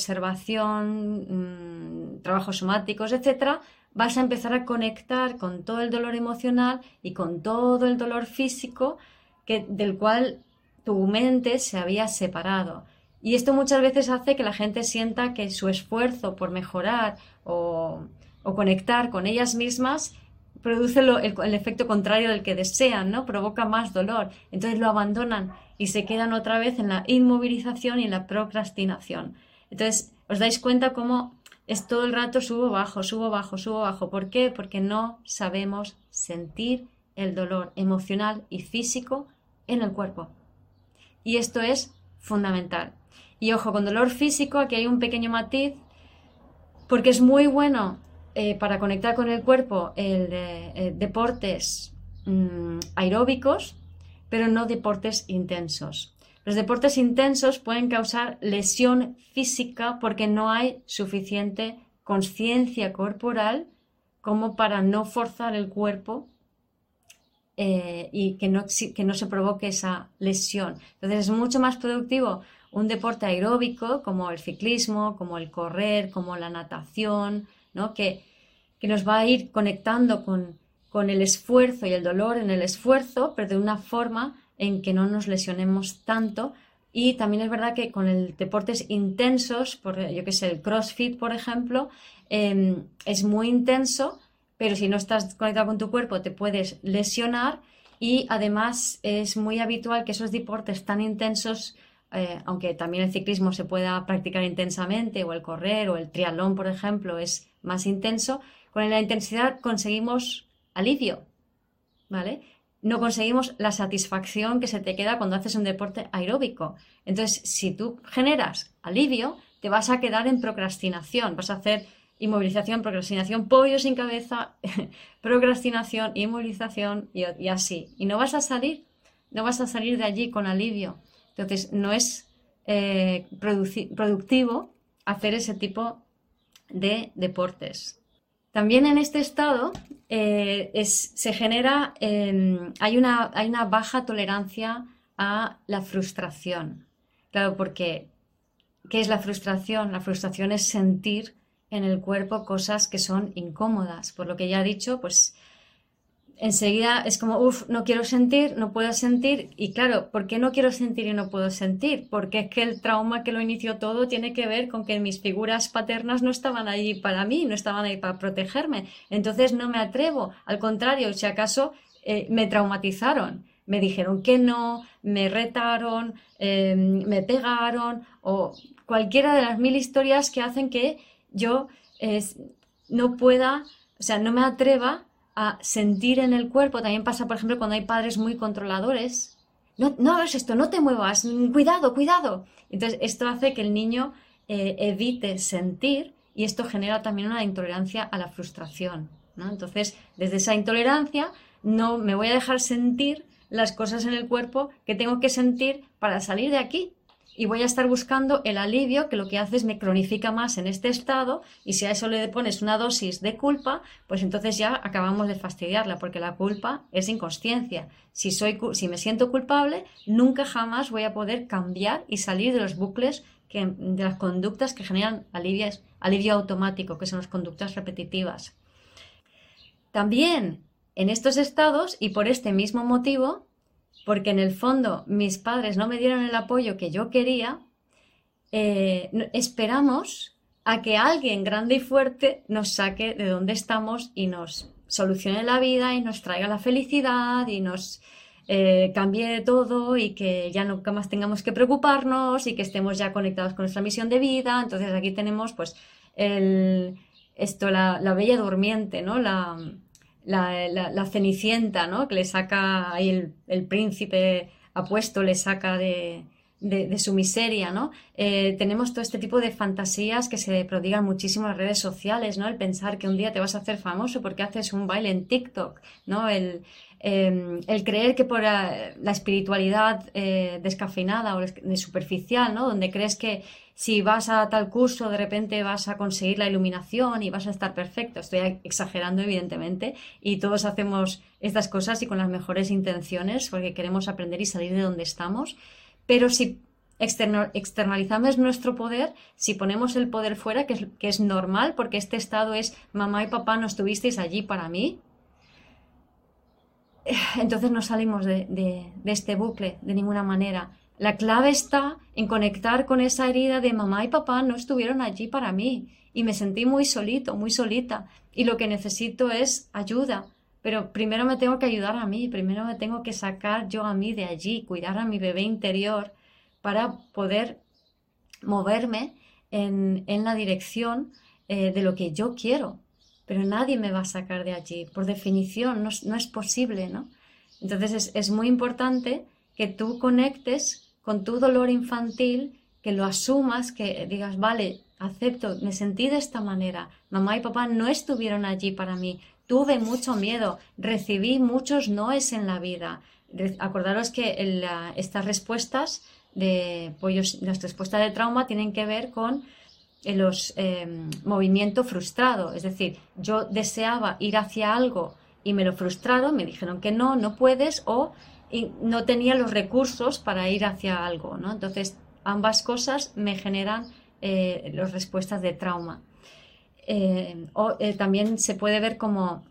autoobservación, mm, trabajos somáticos, etcétera, vas a empezar a conectar con todo el dolor emocional y con todo el dolor físico que, del cual tu mente se había separado. Y esto muchas veces hace que la gente sienta que su esfuerzo por mejorar o, o conectar con ellas mismas produce lo, el, el efecto contrario del que desean, ¿no? Provoca más dolor. Entonces lo abandonan y se quedan otra vez en la inmovilización y en la procrastinación. Entonces, os dais cuenta cómo es todo el rato subo, bajo, subo, bajo, subo, bajo. ¿Por qué? Porque no sabemos sentir el dolor emocional y físico en el cuerpo. Y esto es fundamental. Y ojo, con dolor físico, aquí hay un pequeño matiz, porque es muy bueno eh, para conectar con el cuerpo el eh, eh, deportes mm, aeróbicos, pero no deportes intensos. Los deportes intensos pueden causar lesión física porque no hay suficiente conciencia corporal como para no forzar el cuerpo eh, y que no, que no se provoque esa lesión. Entonces es mucho más productivo un deporte aeróbico como el ciclismo, como el correr, como la natación, ¿no? que, que nos va a ir conectando con, con el esfuerzo y el dolor en el esfuerzo, pero de una forma en que no nos lesionemos tanto. Y también es verdad que con el deportes intensos, por, yo que sé, el CrossFit, por ejemplo, eh, es muy intenso, pero si no estás conectado con tu cuerpo te puedes lesionar y además es muy habitual que esos deportes tan intensos, eh, aunque también el ciclismo se pueda practicar intensamente o el correr o el triatlón, por ejemplo, es más intenso, con la intensidad conseguimos alivio, ¿vale? No conseguimos la satisfacción que se te queda cuando haces un deporte aeróbico. Entonces, si tú generas alivio, te vas a quedar en procrastinación, vas a hacer inmovilización, procrastinación, pollo sin cabeza, procrastinación, inmovilización y, y así. Y no vas a salir, no vas a salir de allí con alivio. Entonces, no es eh, productivo hacer ese tipo de deportes. También en este estado eh, es, se genera, eh, hay, una, hay una baja tolerancia a la frustración. Claro, porque ¿qué es la frustración? La frustración es sentir en el cuerpo cosas que son incómodas. Por lo que ya he dicho, pues enseguida es como, uff, no quiero sentir, no puedo sentir. Y claro, ¿por qué no quiero sentir y no puedo sentir? Porque es que el trauma que lo inició todo tiene que ver con que mis figuras paternas no estaban ahí para mí, no estaban ahí para protegerme. Entonces no me atrevo. Al contrario, si acaso eh, me traumatizaron. Me dijeron que no, me retaron, eh, me pegaron o cualquiera de las mil historias que hacen que yo eh, no pueda, o sea, no me atreva a sentir en el cuerpo. También pasa, por ejemplo, cuando hay padres muy controladores. No, no hagas esto, no te muevas, cuidado, cuidado. Entonces, esto hace que el niño eh, evite sentir y esto genera también una intolerancia a la frustración, ¿no? Entonces, desde esa intolerancia, no me voy a dejar sentir las cosas en el cuerpo que tengo que sentir para salir de aquí. Y voy a estar buscando el alivio que lo que hace es me cronifica más en este estado y si a eso le pones una dosis de culpa, pues entonces ya acabamos de fastidiarla porque la culpa es inconsciencia. Si, soy, si me siento culpable, nunca jamás voy a poder cambiar y salir de los bucles, que, de las conductas que generan alivios, alivio automático, que son las conductas repetitivas. También en estos estados y por este mismo motivo, porque en el fondo mis padres no me dieron el apoyo que yo quería, eh, esperamos a que alguien grande y fuerte nos saque de donde estamos y nos solucione la vida y nos traiga la felicidad y nos eh, cambie todo y que ya nunca más tengamos que preocuparnos y que estemos ya conectados con nuestra misión de vida. Entonces aquí tenemos pues el, esto, la, la bella durmiente, ¿no? La, la, la, la cenicienta, ¿no? Que le saca ahí el, el príncipe apuesto, le saca de... De, de su miseria, ¿no? Eh, tenemos todo este tipo de fantasías que se prodigan muchísimo en las redes sociales, ¿no? El pensar que un día te vas a hacer famoso porque haces un baile en TikTok, ¿no? El, eh, el creer que por la, la espiritualidad eh, descafeinada o de superficial, ¿no? Donde crees que si vas a tal curso de repente vas a conseguir la iluminación y vas a estar perfecto. Estoy exagerando, evidentemente, y todos hacemos estas cosas y con las mejores intenciones porque queremos aprender y salir de donde estamos. Pero si externalizamos nuestro poder, si ponemos el poder fuera, que es, que es normal, porque este estado es mamá y papá no estuvisteis allí para mí, entonces no salimos de, de, de este bucle de ninguna manera. La clave está en conectar con esa herida de mamá y papá no estuvieron allí para mí y me sentí muy solito, muy solita y lo que necesito es ayuda. Pero primero me tengo que ayudar a mí, primero me tengo que sacar yo a mí de allí, cuidar a mi bebé interior para poder moverme en, en la dirección eh, de lo que yo quiero. Pero nadie me va a sacar de allí, por definición, no, no es posible, ¿no? Entonces es, es muy importante que tú conectes con tu dolor infantil, que lo asumas, que digas, vale, acepto, me sentí de esta manera, mamá y papá no estuvieron allí para mí. Tuve mucho miedo, recibí muchos noes en la vida. Acordaros que el, uh, estas respuestas de pollos, las respuestas de trauma tienen que ver con eh, los eh, movimiento frustrado. Es decir, yo deseaba ir hacia algo y me lo frustraron, me dijeron que no, no puedes o y no tenía los recursos para ir hacia algo, ¿no? Entonces, ambas cosas me generan eh, las respuestas de trauma. Eh, o, eh, también se puede ver como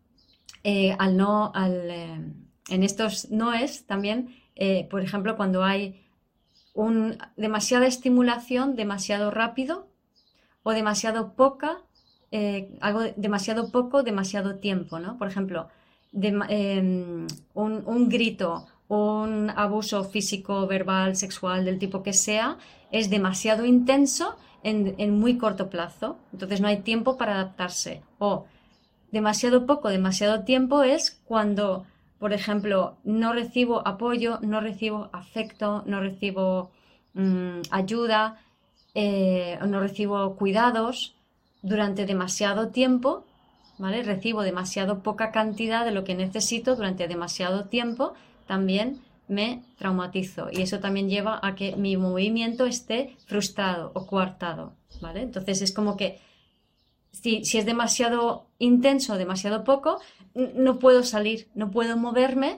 eh, al no, al, eh, en estos noes también, eh, por ejemplo, cuando hay un, demasiada estimulación, demasiado rápido o demasiado poca, eh, algo demasiado poco, demasiado tiempo, ¿no? Por ejemplo, de, eh, un, un grito, un abuso físico, verbal, sexual, del tipo que sea, es demasiado intenso En, en muy corto plazo, entonces no hay tiempo para adaptarse. O demasiado poco, demasiado tiempo es cuando, por ejemplo, no recibo apoyo, no recibo afecto, no recibo mmm, ayuda, eh, no recibo cuidados durante demasiado tiempo, ¿vale? Recibo demasiado poca cantidad de lo que necesito durante demasiado tiempo, también me traumatizo y eso también lleva a que mi movimiento esté frustrado o coartado, ¿vale? Entonces es como que si, si es demasiado intenso, demasiado poco, no puedo salir, no puedo moverme,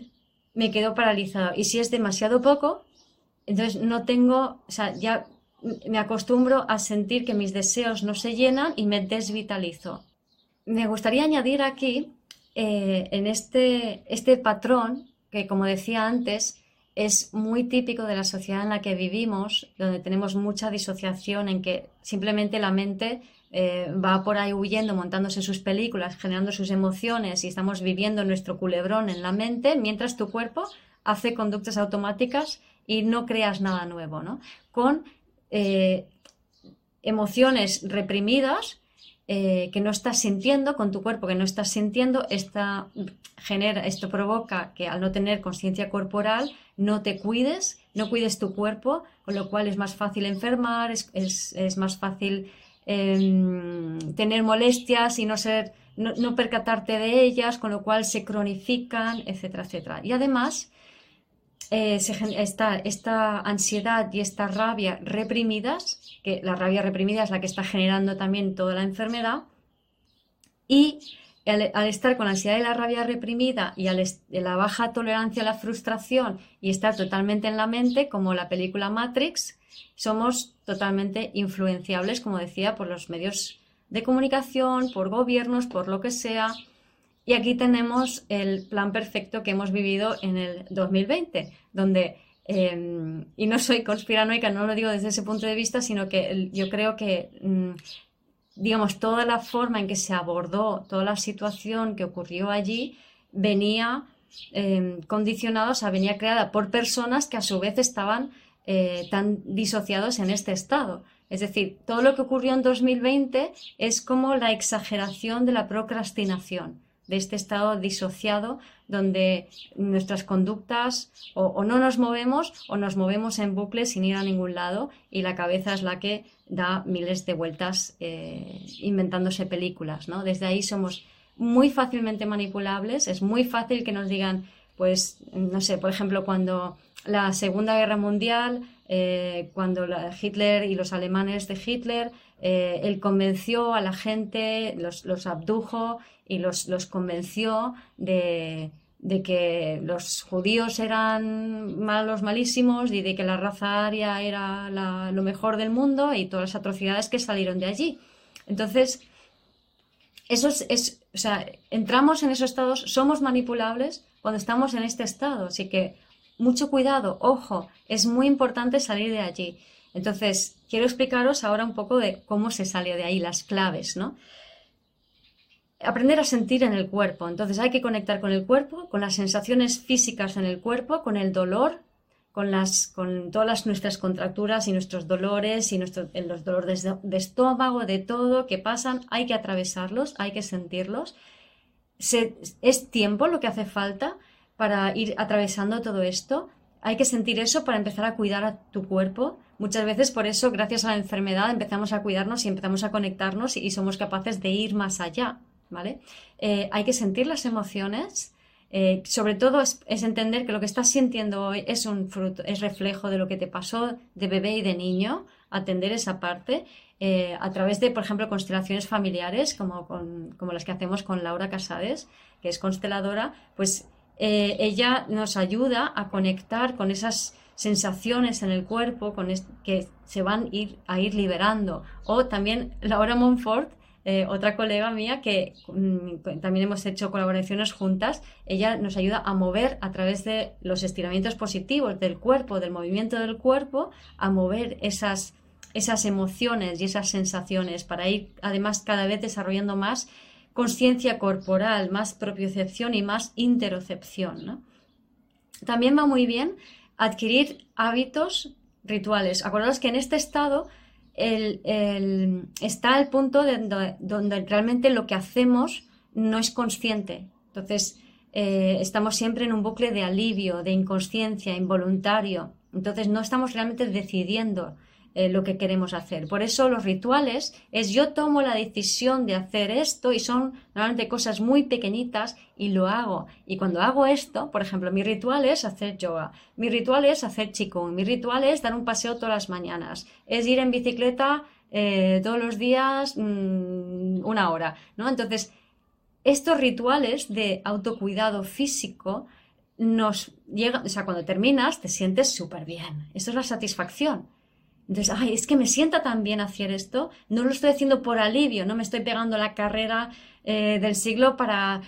me quedo paralizado. Y si es demasiado poco, entonces no tengo, o sea, ya me acostumbro a sentir que mis deseos no se llenan y me desvitalizo. Me gustaría añadir aquí, eh, en este, este patrón, que como decía antes, es muy típico de la sociedad en la que vivimos, donde tenemos mucha disociación en que simplemente la mente eh, va por ahí huyendo, montándose sus películas, generando sus emociones y estamos viviendo nuestro culebrón en la mente, mientras tu cuerpo hace conductas automáticas y no creas nada nuevo, ¿no? Con eh, emociones reprimidas Eh, que no estás sintiendo, con tu cuerpo que no estás sintiendo, esta, genera, esto provoca que al no tener conciencia corporal no te cuides, no cuides tu cuerpo, con lo cual es más fácil enfermar, es, es, es más fácil eh, tener molestias y no, ser, no, no percatarte de ellas, con lo cual se cronifican, etcétera, etcétera. Y además, eh, se, esta, esta ansiedad y esta rabia reprimidas, que la rabia reprimida es la que está generando también toda la enfermedad, y al, al estar con la ansiedad y la rabia reprimida y al est- la baja tolerancia a la frustración y estar totalmente en la mente, como la película Matrix, somos totalmente influenciables, como decía, por los medios de comunicación, por gobiernos, por lo que sea, Y aquí tenemos el plan perfecto que hemos vivido en el dos mil veinte, donde, eh, y no soy conspiranoica, no lo digo desde ese punto de vista, sino que el, yo creo que, mm, digamos, toda la forma en que se abordó, toda la situación que ocurrió allí, venía eh, condicionada, o sea, venía creada por personas que a su vez estaban eh, tan disociados en este estado. Es decir, todo lo que ocurrió en dos mil veinte es como la exageración de la procrastinación, de este estado disociado donde nuestras conductas o, o no nos movemos o nos movemos en bucle sin ir a ningún lado y la cabeza es la que da miles de vueltas eh, inventándose películas, ¿no? Desde ahí somos muy fácilmente manipulables, es muy fácil que nos digan, pues, no sé, por ejemplo, cuando la Segunda Guerra Mundial, eh, cuando la Hitler y los alemanes de Hitler, eh, él convenció a la gente, los, los abdujo y los, los convenció de, de que los judíos eran malos, malísimos y de que la raza aria era la, lo mejor del mundo y todas las atrocidades que salieron de allí. Entonces, eso es, es, o sea, entramos en esos estados, somos manipulables cuando estamos en este estado, así que mucho cuidado, ojo, es muy importante salir de allí. Entonces, quiero explicaros ahora un poco de cómo se sale de ahí, las claves, ¿no? Aprender a sentir en el cuerpo. Entonces hay que conectar con el cuerpo, con las sensaciones físicas en el cuerpo, con el dolor, con, las, con todas las, nuestras contracturas y nuestros dolores y nuestro, los dolores de, de estómago, de todo que pasan. Hay que atravesarlos, hay que sentirlos. Se, es tiempo lo que hace falta para ir atravesando todo esto. Hay que sentir eso para empezar a cuidar a tu cuerpo. Muchas veces por eso, gracias a la enfermedad, empezamos a cuidarnos y empezamos a conectarnos y somos capaces de ir más allá, ¿vale? Eh, hay que sentir las emociones. Eh, sobre todo es, es entender que lo que estás sintiendo hoy es un fruto, es reflejo de lo que te pasó de bebé y de niño. Atender esa parte eh, a través de, por ejemplo, constelaciones familiares, como, con, como las que hacemos con Laura Casades, que es consteladora, pues eh, ella nos ayuda a conectar con esas sensaciones en el cuerpo con que se van a ir, a ir liberando. O también Laura Montfort, eh, otra colega mía que mm, también hemos hecho colaboraciones juntas, ella nos ayuda a mover a través de los estiramientos positivos del cuerpo, del movimiento del cuerpo, a mover esas, esas emociones y esas sensaciones para ir además cada vez desarrollando más conciencia corporal, más propiocepción y más interocepción, ¿no? También va muy bien adquirir hábitos rituales. Acordaos que en este estado el, el, está el punto de, de, donde realmente lo que hacemos no es consciente. Entonces, eh, estamos siempre en un bucle de alivio, de inconsciencia, involuntario. Entonces, no estamos realmente decidiendo eh, lo que queremos hacer. Por eso, los rituales es yo tomo la decisión de hacer esto y son normalmente cosas muy pequeñitas y lo hago. Y cuando hago esto, por ejemplo, mi ritual es hacer yoga, mi ritual es hacer qigong, mi ritual es dar un paseo todas las mañanas, es ir en bicicleta eh, todos los días mmm, una hora, ¿no? Entonces, estos rituales de autocuidado físico nos llegan, o sea, cuando terminas te sientes súper bien. Esto es la satisfacción. Entonces, ay, es que me sienta tan bien hacer esto, no lo estoy haciendo por alivio, no me estoy pegando la carrera eh, del siglo para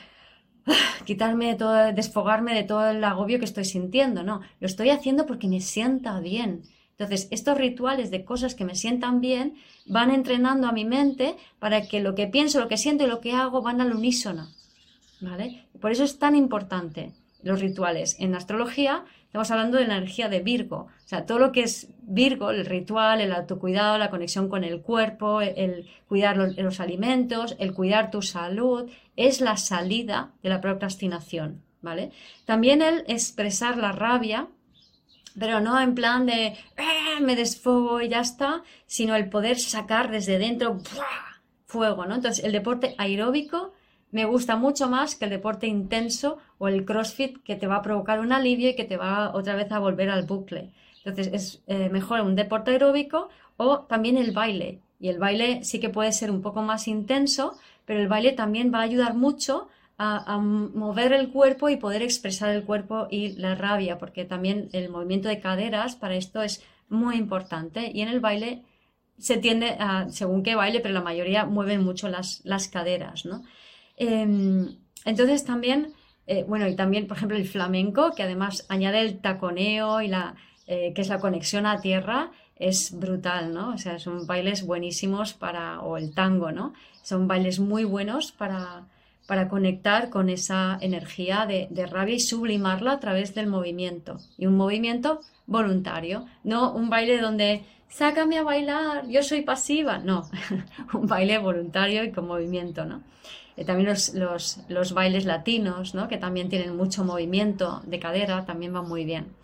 uh, quitarme de todo, desfogarme de todo el agobio que estoy sintiendo, no, lo estoy haciendo porque me sienta bien. Entonces, estos rituales de cosas que me sientan bien van entrenando a mi mente para que lo que pienso, lo que siento y lo que hago van al unísono, ¿vale? Por eso es tan importante los rituales. En astrología estamos hablando de la energía de Virgo, o sea, todo lo que es Virgo, el ritual, el autocuidado, la conexión con el cuerpo, el, el cuidar los, los alimentos, el cuidar tu salud, es la salida de la procrastinación, ¿vale? También el expresar la rabia, pero no en plan de ¡eh! Me desfogo y ya está, sino el poder sacar desde dentro ¡buah! Fuego, ¿no? Entonces, el deporte aeróbico me gusta mucho más que el deporte intenso o el CrossFit que te va a provocar un alivio y que te va otra vez a volver al bucle. Entonces es eh, mejor un deporte aeróbico o también el baile. Y el baile sí que puede ser un poco más intenso, pero el baile también va a ayudar mucho a, a mover el cuerpo y poder expresar el cuerpo y la rabia, porque también el movimiento de caderas para esto es muy importante. Y en el baile se tiende a, según qué baile, pero la mayoría mueven mucho las, las caderas, ¿no? Eh, entonces también, eh, bueno, y también, por ejemplo, el flamenco, que además añade el taconeo y la, eh, que es la conexión a tierra, es brutal, ¿no? O sea, son bailes buenísimos para, o el tango, ¿no? Son bailes muy buenos para, para conectar con esa energía de, de rabia y sublimarla a través del movimiento. Y un movimiento voluntario, no un baile donde sácame a bailar, yo soy pasiva, no, un baile voluntario y con movimiento, ¿no? Eh, también los, los, los bailes latinos, ¿no? Que también tienen mucho movimiento de cadera, también van muy bien.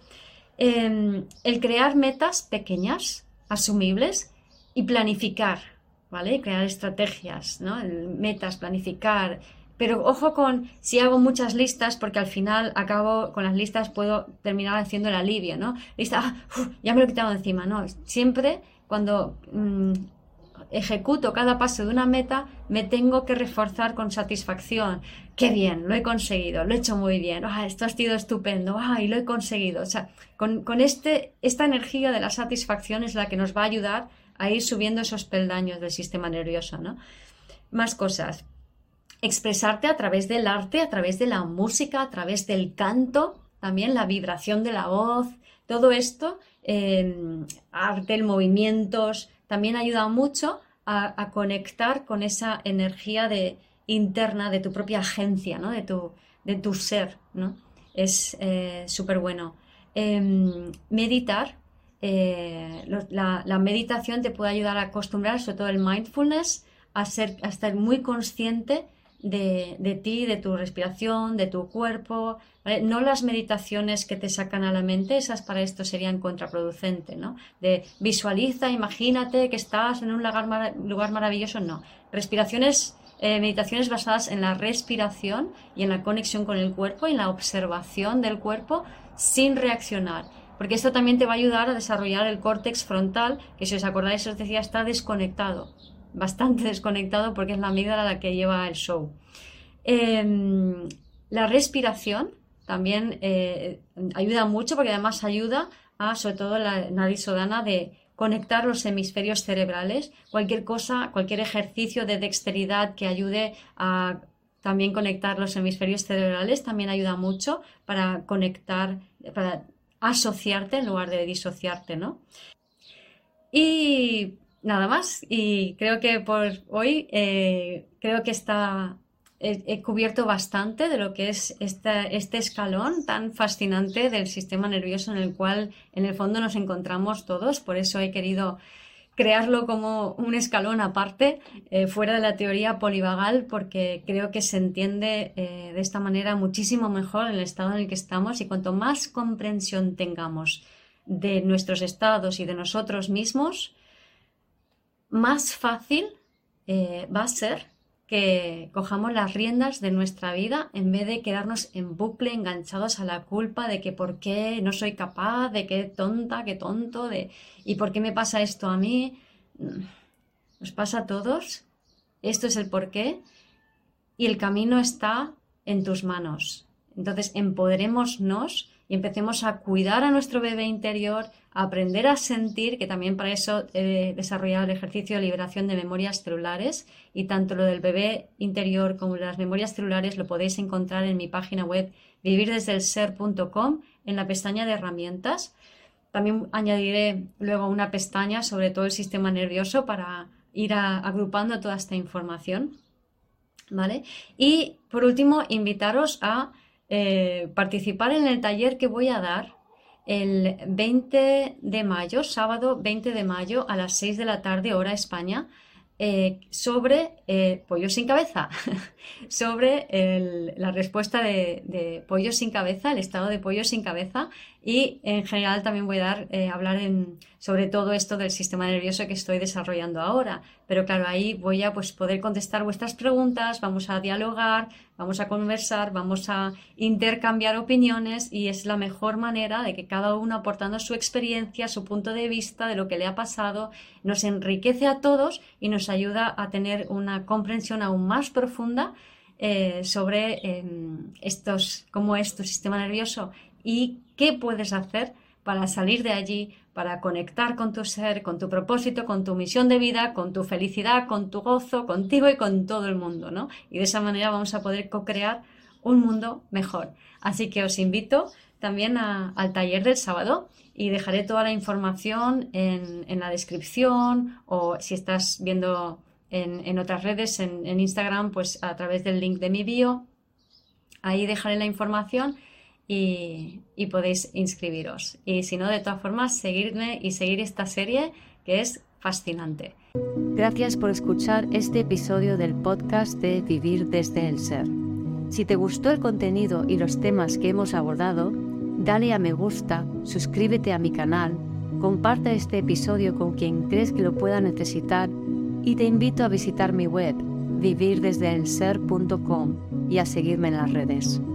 Eh, el crear metas pequeñas, asumibles y planificar, ¿vale? Crear estrategias, ¿no? El, metas, planificar. Pero ojo con si hago muchas listas, porque al final acabo con las listas, puedo terminar haciendo el alivio, ¿no? Lista, ah, uf, ya me lo he quitado de encima, ¿no? Siempre cuando mmm, ejecuto cada paso de una meta, me tengo que reforzar con satisfacción. ¡Qué bien! Lo he conseguido, lo he hecho muy bien. ¡Ah, esto ha sido estupendo! ¡Ay, lo he conseguido! O sea, con, con este, esta energía de la satisfacción es la que nos va a ayudar a ir subiendo esos peldaños del sistema nervioso, ¿no? Más cosas. Expresarte a través del arte, a través de la música, a través del canto, también la vibración de la voz, todo esto, eh, arte, movimientos, también ayuda mucho a, a conectar con esa energía de, interna de tu propia agencia, ¿no? de, tu, de tu ser, ¿no? Es eh, súper bueno. Eh, meditar, eh, la, la meditación te puede ayudar a acostumbrar, sobre todo el mindfulness, a, ser, a estar muy consciente de, de ti, de tu respiración, de tu cuerpo, ¿vale? No las meditaciones que te sacan a la mente, esas para esto serían contraproducentes, ¿no? De visualiza, imagínate que estás en un lugar, mar lugar maravilloso, no. Respiraciones, eh, meditaciones basadas en la respiración y en la conexión con el cuerpo y en la observación del cuerpo sin reaccionar. Porque esto también te va a ayudar a desarrollar el córtex frontal, que si os acordáis os decía está desconectado. Bastante desconectado porque es la amígdala la que lleva el show. Eh, la respiración también eh, ayuda mucho porque además ayuda a, sobre todo la nariz sodana, de conectar los hemisferios cerebrales. Cualquier cosa, cualquier ejercicio de dexteridad que ayude a también conectar los hemisferios cerebrales también ayuda mucho para conectar, para asociarte en lugar de disociarte, ¿no? Y nada más, y creo que por hoy eh, creo que está, he, he cubierto bastante de lo que es esta, este escalón tan fascinante del sistema nervioso en el cual en el fondo nos encontramos todos. Por eso he querido crearlo como un escalón aparte, eh, fuera de la teoría polivagal, porque creo que se entiende eh, de esta manera muchísimo mejor el estado en el que estamos, y cuanto más comprensión tengamos de nuestros estados y de nosotros mismos, más fácil eh, va a ser que cojamos las riendas de nuestra vida en vez de quedarnos en bucle, enganchados a la culpa de que por qué no soy capaz, de qué tonta, qué tonto, de y por qué me pasa esto a mí. Nos pasa a todos, esto es el porqué y el camino está en tus manos. Entonces empoderémonos y empecemos a cuidar a nuestro bebé interior, a aprender a sentir, que también para eso he desarrollado el ejercicio de liberación de memorias celulares, y tanto lo del bebé interior como las memorias celulares lo podéis encontrar en mi página web vivir desde el ser punto com en la pestaña de herramientas. También añadiré luego una pestaña sobre todo el sistema nervioso para ir a, agrupando toda esta información, ¿vale? Y por último, invitaros a Eh, participar en el taller que voy a dar el veinte de mayo, sábado veinte de mayo a las seis de la tarde, hora España, eh, sobre eh, pollo sin cabeza, sobre el, la respuesta de, de pollo sin cabeza, el estado de pollo sin cabeza, y en general también voy a dar, eh, hablar en, sobre todo esto del sistema nervioso que estoy desarrollando ahora. Pero claro, ahí voy a pues, poder contestar vuestras preguntas, vamos a dialogar, vamos a conversar, vamos a intercambiar opiniones, y es la mejor manera de que cada uno, aportando su experiencia, su punto de vista de lo que le ha pasado, nos enriquece a todos y nos ayuda a tener una comprensión aún más profunda eh, sobre eh, estos, cómo es tu sistema nervioso y qué puedes hacer para salir de allí, para conectar con tu ser, con tu propósito, con tu misión de vida, con tu felicidad, con tu gozo, contigo y con todo el mundo, ¿no? Y de esa manera vamos a poder co-crear un mundo mejor. Así que os invito también a, al taller del sábado y dejaré toda la información en, en la descripción, o si estás viendo en, en otras redes, en, en Instagram, pues a través del link de mi bio. Ahí dejaré la información y, y podéis inscribiros. Y si no, de todas formas, seguirme y seguir esta serie que es fascinante. Gracias por escuchar este episodio del podcast de Vivir desde el Ser. Si te gustó el contenido y los temas que hemos abordado, dale a me gusta, suscríbete a mi canal, comparte este episodio con quien crees que lo pueda necesitar y te invito a visitar mi web vivir desde el ser punto com y a seguirme en las redes.